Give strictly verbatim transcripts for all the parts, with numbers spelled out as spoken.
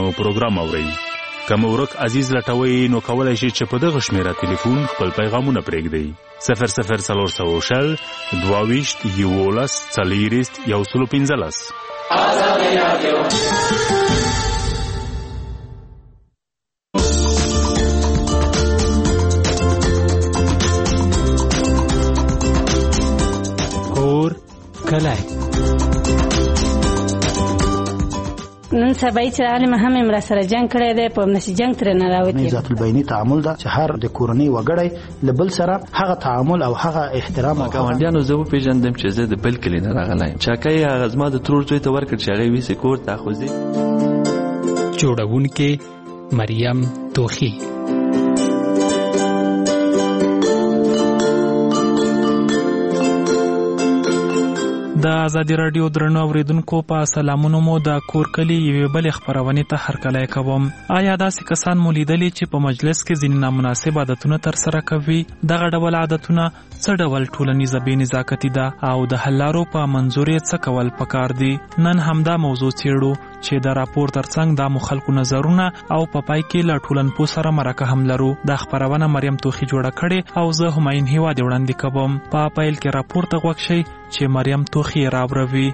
مو پروګرام اورئ. که مو ورک عزیز لټوئ نو کولی شئ چې په دغه شمیره تلیفون خپل پیغامونه پرېږدئ. صفر صفر څلور سوه شل دوه ویشت یولس څلېرویشت یو سل او پنځلس. آزادي راډیو. کور کلی نن سبا چې عالم هم امرا سره جنگ کړی دی په نشي جنگ تر نه راوتی. ذات البینی تعامل دا چې هر د کورنۍ وګړی لبل سره هغه تعامل او هغه احترام او ګاونډیانو زه پیژندم چې زه د بل کلی نه راغلی چاکای هغه زما د ترور زوی ته ورکړ چې هغه ویسې کور ته خوځي. جوړونکې مریم توخی. د آزادي راډیو درنو اوریدونکو په سلامونو مو د کور کلی یوې بلې خپرونې ته هرکلی کوم. آیا داسې کسان مو لیدلي چې په مجلس کې ځینې نامناسب عادتونه ترسره کوي؟ دغه ډول عادتونه څه ډول ټولنیزه بې نزاکتي ده او د حل لارو په منظور یې څه کول پکار دي؟ نن همدا موضوع څېړو چې د راپور ترڅنګ د مو خلکو نظرونه او په پای کې له ټولنپوه سره مرکه هم لرو. دا خپرونه مریم توخی جوړه کړې او زه همایون هیواد وړاندې کوم. په پیل کې راپور ته غوږ شئ چې مریم توخی راوړوي.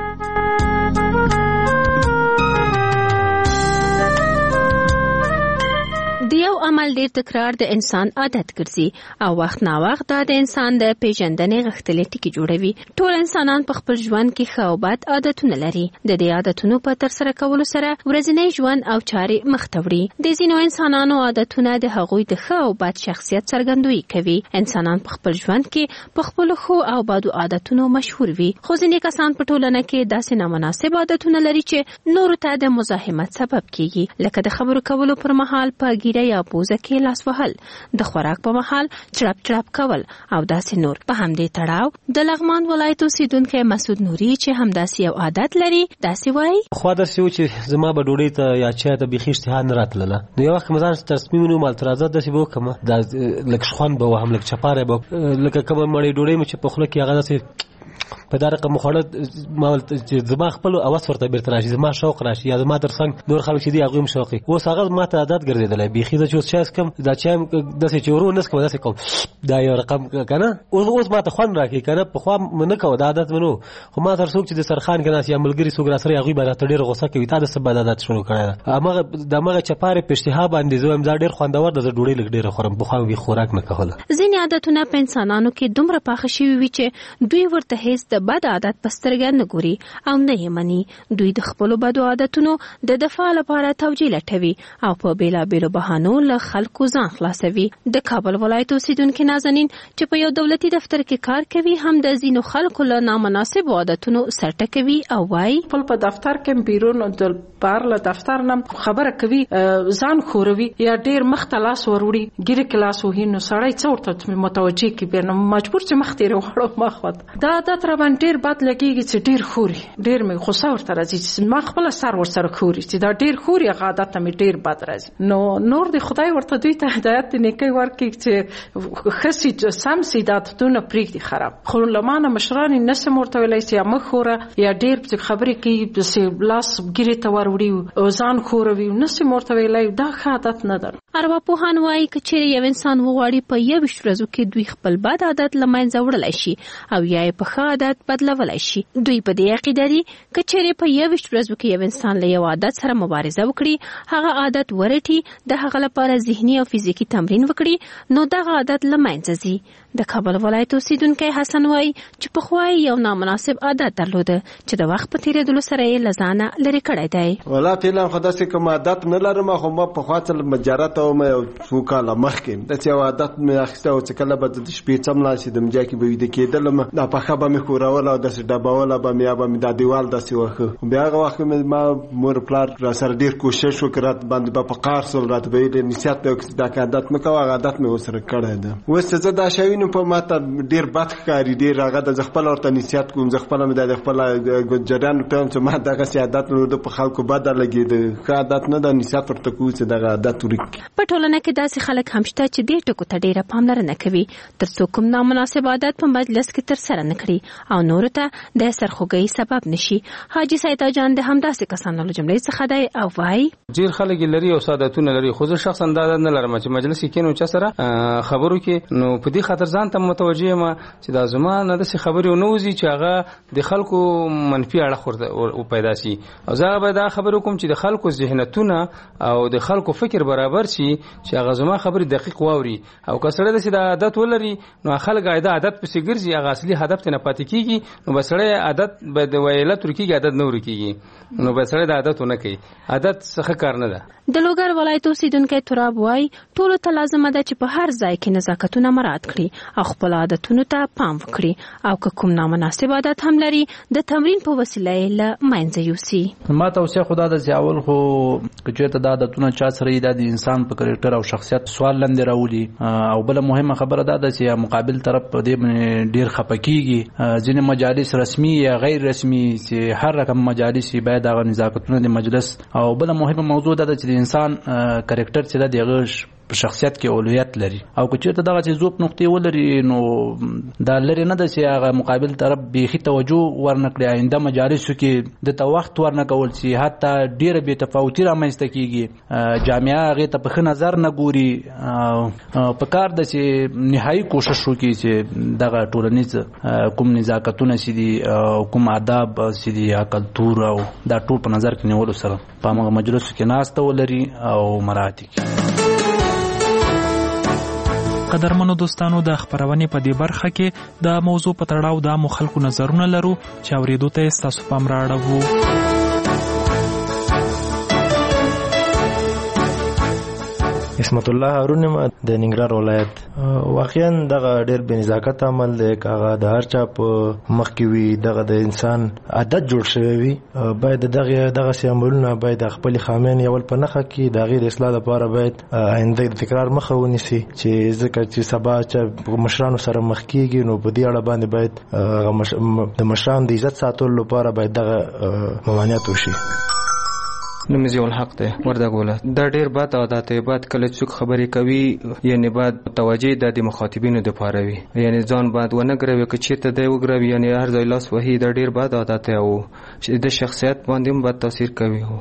دیو عمل ډیر تکرار د انسان عادت ګرځي او وخت نا وخت دا د انسان د پیژندنې غښتلې ټکي جوړوي. ټول انسانان په خپل ژوند کې ښه او بد عادتونه لري. د دې عادتونو په ترسره کولو سره ورځنی ژوند او چارې مخته وړي. د ځینو انسانانو عادتونه د هغوی د ښه او بد شخصیت څرګندوي کوي. انسانان په خپل ژوند کې په خپل ښو او بدو عادتونو مشهور وي. خو ځینې کسان په ټولنه کې داسې نامناسب عادتونه لري چې نورو ته د مزاحمت سبب کیږي، لکه د خبرو کولو پر مهال په ګیره یا پوزه کې لاس وهل، د خوراک په مهال چړپ چړپ کول او داسې نور. په همدې تړاو د لغمان ولایت اوسیدونکی مسعود نوري چې همداسې یو عادت لري داسې وایي: خو داسې و چې زما به ډوډۍ ته یا چای ته بیخي اشتها نه راتلله. نو یو وخت مې ځان تصمیم ونیو مالترازه داسې به وکړم، دا لږ خوند به وهم، لږ چپاری به لکه کومه مړۍ ډوډۍ مې چې په خوله کې هغه داسې په دا رقم خوړه ما چې زما خپل اواز ورته بیرته راشي، زما شوق راشي، یا زما ترڅنګ نور خلک چې دي هغوی هم شوقي. اوس هغه ما ته عادت ګرځېدلی بیخي. زه چې اوس چای څښم دا چای داسې چې ورو نه څښم داسې کوم دا یو رقم که نه اوس ما ته خوند راکوي که نه. پخوا مې نه کوه دا عادت مې نه و. خو ما سره څوک چې د سرخان کې ناست یا ملګري څوک راسره هغوی به راته ډېر غوسه کوي تا د څه بد عادت شروع کړی ده. همغه د همغه چپارې په اشتها باندې زه وایم دا ډېر خوندور ده، زه ډوډۍ لږ ډېره خورم. پخوا مې خوراک نه کوله. ځینې عادتونه په انسانانو کې دومره پاخه شوي وي چې دوی ورته هېڅ د بد عادت په سترګه نه ګوري او نه یې مني. دوی د خپلو بدو عادتونو د دفاع لپاره توجیه لټوي او په بېلابېلو بهانو له خلکو ځان خلاصوي. د کابل ولایت اوسیدونکي نازنین چې په یو دولتي دفتر کې کار کوي هم د ځینو خلکو له نامناسبو عادتونو سر ټکوي او وایي: خپل په دفتر کې بیرون د بار له دفتر نه خبره کوي، ځان خوروي یا ډېر مخته لاس وروړي، ګیره کې لاس وهي، نو سړی څه ورته متوجه کړي بیا نو مجبور چې مخ تېرې وړو مخ ورته. دا عادت راباندې ډېر بد لګېږي چې ډېر خوري، ډېر مې غوسه ورته راځي چې ما خپله سر ورسره خوري چې دا ډېر خوري. هغه عادت ته مې ډېر بد راځي. نو نور د خدای ورته دوی ته هدایت د نیکۍ ورکړي چې ښه سي سم سي دا عادتونه پرېږدي خراب. خو له ما نه مشران یې نشم ورته ویلی چې یا مه خوره یا ډېر خبرې کوي داسې لاس ګیرې ته وروړي او ځان خوروي، نشم ورته ویلی. دا ښه عادت نه ده. ارواپوهان وایي که چیرې یو انسان وغواړي په یویشت ورځو کې دوی خپل بد عادت له منځه وړلی شي او یا یې په ښه عادت بدلولی شي. دوی په دې عقیده دي که چیرې په یویشت ورځو کې یو انسان له یو عادت سره مبارزه وکړي، هغه عادت ورټي، د هغه لپاره ذهني او فزیکي تمرین وکړي، نو دغه عادت له منځه ځي. د کابل ولایت اوسیدونکی حسن وایي چې پخوا یو نامناسب عادت درلوده چې د وخت په تېرېدلو سره یې له ځانه لرې کړی دی. والله فعلا خو داسې کوم عادت نه لرم، خو ما پخوا څه مجرد وم یو څو کاله مخکې داسې یو عادت مې اخیستی و چې کله به د شپې څملاړ شي د مجا کې به ویده کېدلم، دا پښه به مې ښوروله او داسې ډبوله به مې یا به مې دا دیوال داسې وښه. بیا هغه وخت مې ما مور پلار را سره ډېر کوشش وکړ، راته باندې به په قهر شول، راته به ویل نصیحت به وکړي دا عادت مه کوه. هغه عادت مې ورسره کړی ده. اوس چې زه دا شی وینم په ما ته ډېر بد ښکاري، ډېر هغه د زه خپله ورته نصیحت کوم، زه خپله مې دا د خپله جریان ته وایم چې ما دغسې عادت نو په خلکو بده لګېده، ښه عادت نه ده. نصیحت ورته کوو چې دغه عادت ورک. په ټولنه کې داسې خلک هم شته چې دې ټکو ته ډېره پاملرنه کوي تر څو کوم نامناسب عادت په مجلس کې ترسره نه کړي. او نور ته د سرخوږی سبب نشي. حاجی سیدا جان د همداسې کسانو له جملې څخه دی او وایي ډیر خلک لري او سادتونه لري، خو زه شخصا دا نه لرم چې مجلس کې کینو چا سره خبرو کې، نو په دې خاطر ځان ته متوجه ما چې دا زما نه د خبرې نو وزي چې هغه د خلکو منفي اړه او پیدا شي، او زه به دا خبرو کوم چې د خلکو ذهنیتونه او د خلکو فکر برابر شي چې هغه زما خبرې دقیق واوري، او کسره د سیده عادت ولري نو خلک عادت عادت پسې ګرځي، هغه اصلي هدف ته نه پاتې کیږي، نو بسړی عادت به د ویله تر کیږي عادت نه ورکیږي، نو بسړی د عادت ونه کوي، عادت څه کار نه ده. د لوګر ولایت اوسیدونکو تراب وای ټولو ته لازم ده چې په هر ځای کې نزاکتونه مراعات کړي او خپل عادتونو ته پام وکړي، او که کوم نامناسب عادت هم لري د تمرین په وسیله یې له منځه یوسي. ما توصیه خدا د ځاول خو کچې ته د عادتونو چا سره د انسان په کریکټر او شخصیت سوال لاندې راولي، او بل مهمه خبره ده چې مقابل طرف په دې ډیر خپکیږي. ځینې مجالس رسمي یا غیر رسمي چې هر رقم مجالس باید هغه نزاکتونه د مجلس، او بل مهمه موضوع ده چې انسان کریکټر چې د دغه په شخصیت کې اولویت لري، او که چېرته دغه چې زوب نقطې ولري نو دا لري نه ده چې هغه مقابل طرف بیخي توجه ورنکړي، آینده مجالسو کې د ته وخت ورنکول شي، حتی ډېره بې تفاوتي رامنځته کېږي، جامعه هغې ته په ښه نظر نه ګوري. په کار ده چې نهایي کوشش وکړي چې دغه ټولنیز کوم نزاکتونه چې دي او کوم آداب چې دي یا کلتور او دا ټول په نظر کې نیولو سره په هماغه مجلسو کې ناسته ولري او مراعات کړي. قدرمنو دوستانو د خبرونې په دې برخه کې د موضوع په تړاو د مو خلکو نظرونه لرو چې اورېدو ته ستاسو پام راړو. اسمت الله هارون د ننګرهار ولایت. واقعا دغه ډېر بې نزاکت عمل دی، هغه د هر چا په مخ کې وي، دغه د انسان عادت جوړ شوی وي، باید دغه دغسې عملونه باید د خپلې خامیانې اول په نښه کړي، د هغې د اصلاح لپاره باید آینده د تکرار مخه ونیسي، چې ځکه چې سبا چې مشرانو سره مخ کېږي نو په دې اړه باندې باید د مشرانو د عزت ساتلو لپاره باید دغه ممانعت وشي. نوم ضیاء الحق دی وردګوله. دا ډیر بد عادت دی، بعد کله څوک خبرې کوي یعنی بعد توجه د مخاطبینو د پاره وي، یعنی ځان بعد ونه ګروي که چیرته دی وګروي، یعنی هر ځای لاس وهي، دا ډیر بد عادت دی او د شخصیت باندې هم بد تاثیر کوي. هو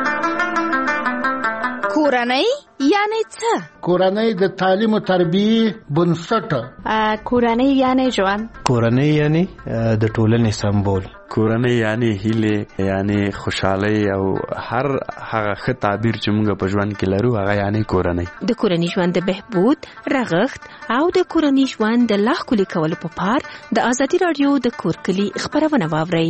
کورنۍ یعنی څه؟ کورنۍ د تعلیم او تربیه بنسټ. کورنۍ یعنی ژوند. کورنۍ یعنی د ټولنې سمبول. کورنۍ یعنی هیله، یعنی خوشحالي او هر هغه ښه تعبیر چې موږ په ژوند کې لرو هغه یعنی کورنۍ. د کورنۍ ژوند د بهبود، رغښت او د کورنۍ ژوند د لا ښکلي کولو په پار د ازادي راډیو د کور کلي خبرونه واورئ.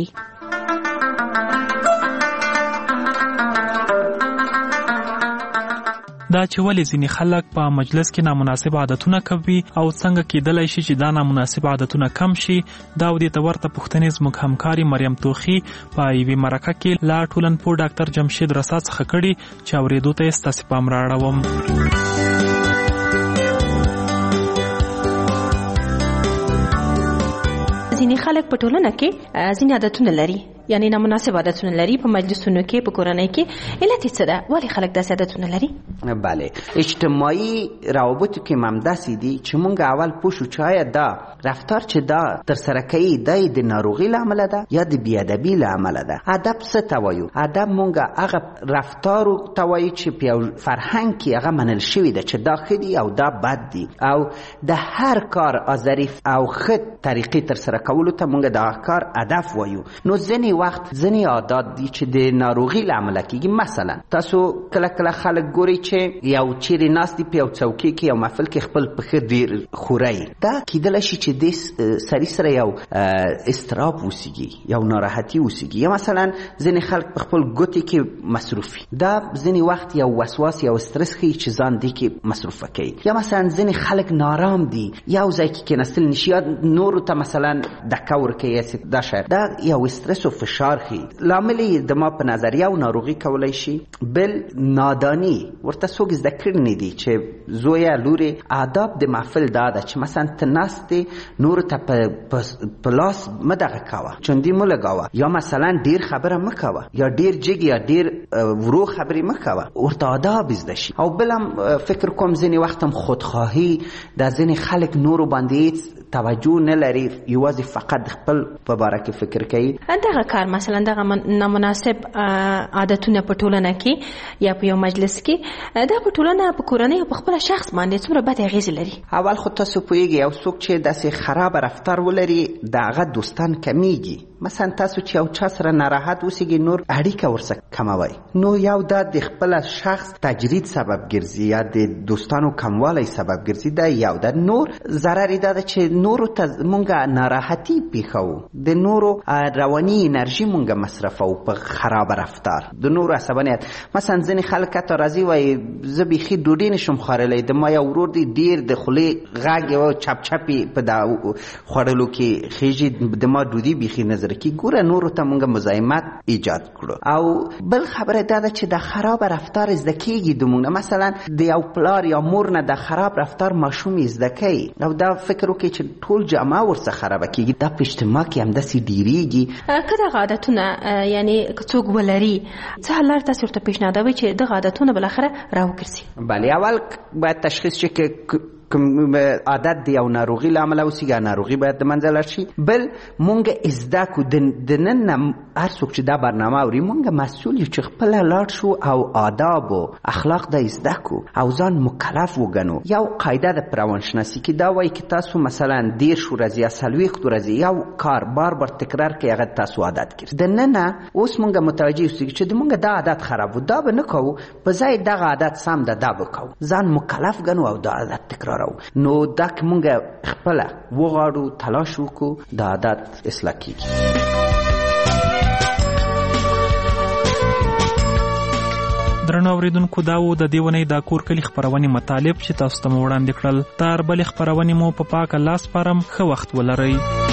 دا چې ولې ځینې خلک په مجلس کې نامناسب عادتونه کوي او څنګه کېدلی شي چې دا نامناسب عادتونه کم شي، دا او دې ته ورته پوښتنې زموږ همکاري مریم توخي په یوې مرکه کې له ټولنپوه ډاکټر جمشید رسا څخه کړي چې اورېدو ته یې ستاسې پام رااړوم. ځینې خلک په ټولنه کې ځینې عادتونه لري، یعنی نامناسب عادتونه لري په مجلسونو کې، په کورنۍ کې. علت یې څه ده؟ ولې خلک داسې عادتونه لري؟ بله، اجتماعي روابطو کې هم داسې دي چې مونږ اول پوه شو چې آیا دا رفتار چې دا ترسره کوي دا د ناروغۍ له امله ده یا د بېادبي له امله ده. ادب څه ته وایو؟ ادب مونږ هغه رفتارو ته وایو چې په یو فرهنګ کې هغه منل شوي ده چې دا ښه دي او دا بد دي، او د هر کار ظریف او ښه طریقې ترسره کولو ته مونږ د هغه کار هدف وایو. نو ځینې وخت ځینې عادات دي چې د ناروغۍ له امله کېږي. مثلا تاسو کله کله خلک ګورئ چې یو چیرې ناست دي په یو څوکۍ کې یو محفل کې خپل پښې ډېر خورئ، دا کېدلی شي چې دې سړي سره یو اضطراب وسیږي، یو ناراحتي وسیږي، یا مثلا ځینې خلک په خپل ګوتې کې مصروف وي، دا ځینې وخت یو وسواس یا استرس ښیي چې ځان دې کې مصروفه کوي. یا مثلا ځینې خلک نارام دي، یو ځای کې کېناستل نشي، یا نورو ته مثلا دکه ورکوي، دا شاید دا یو استرس او فشار خي. لامل د ما په نظریه او ناروغي کولای شي. بل نادانی ورته څوک زده کړی نه دي چې زویا لوري آداب د محفل دا ده چې مثلا ته ناستې نور ته په لاس مدغه کاوه چوندی مو لګاوه یا مثلا ډیر خبره مکوه یا ډیر جګ یا ډیر ورو خبرې مکوه ورته آداب زده شي. او بلم فکر کوم ځینې وخت هم خودخواهی د ځینې خلک نورو باندې توجه نه لري یوازې فقط خپل په باره کې فکر کوي. دغه کار مثلا دغه نامناسب عادتونه په ټولنه کې یا په یو مجلس کې دا په ټولنه په کورنۍ او په خپل شخص باندې څومره بد اغیز لري؟ اول خو تاسو پوهیږئ یو څوک چې داسې خراب رفتار ولري دغه دوستان کمیږي. مثلا تاسو چې یو چا سره ناراحت اوسئ نور اړیکه ورسره کموي نو یو دا د خپل شخص تجرید سبب ګرځي یا د دوستانو کموالی سبب ګرځي. دا یو دا نور ضرر دا چې نورو ته مونږه ناراحتي پیښو د نورو رواني انرژي مونږه مصرفو په خراب رفتار د نورو عصبانیت. مثلا ځینې خلک ته راځي وایي زه بیخي ډوډۍ نشم خوړلی د ما یو ورور دی ډیر د خولې غږ او چپ چپي په دا خوړلو کې خېږي د ما ډوډۍ بیخي نظر کی ګوره نورو ته مونږه مزاحمت ایجاد کړو. او بل خبره دا ده چې د خراب رفتار زده کیږي د مونږ مثلا د یو پلار یا مور نه د خراب رفتار ماشوم زده کوي او دا فکر وکړي چې ټول جامعه ورڅخه خراب کیږي دا په اجتماع کې هم داسې ډیریږي. که دغه عادتونه یعنی که څوک ولري څه حل لار تاسو ورته پیشنهادوئ چې دغه عادتونه بالاخره راوګرځي؟ بله اول باید تشخیص شي که کوم عادت دی او ناروغي لامل او سیګا ناروغي باید د منځه لاړ شي. بل مونږ ازدا کو د نن هر څوک چې دا برنامه اوري مونږ مسؤل یو چې خپل لاړ شو او آداب او اخلاق د ازدا کو او ځان مکلف وګڼو. یو قاعده د پروانشناسي کې دا وایي چې تاسو مثلا دیر شو ورځې یا څلوېښت ورځې یو کار بار بار تکرار کړئ هغه تاسو عادت کړئ. د نن اوس مونږ متوجه یو چې د مونږ دا عادت خراب و دا به نه کوو په ځای دغه عادت سم ده دا به کوو ځان مکلف ګڼو او دا عادت تکرار نو دا که مونږ خپله وغواړو تلاش وکړو دا عادت اصلاح کیږي. درنو اوریدونکو دا و د دې ونې دا کور کلي خپرونې مطالب چې تاسو ته مو وړاندې کړل. تر بلې خپرونې مو په پاکه لاس سپارم. ښه وخت ولرئ.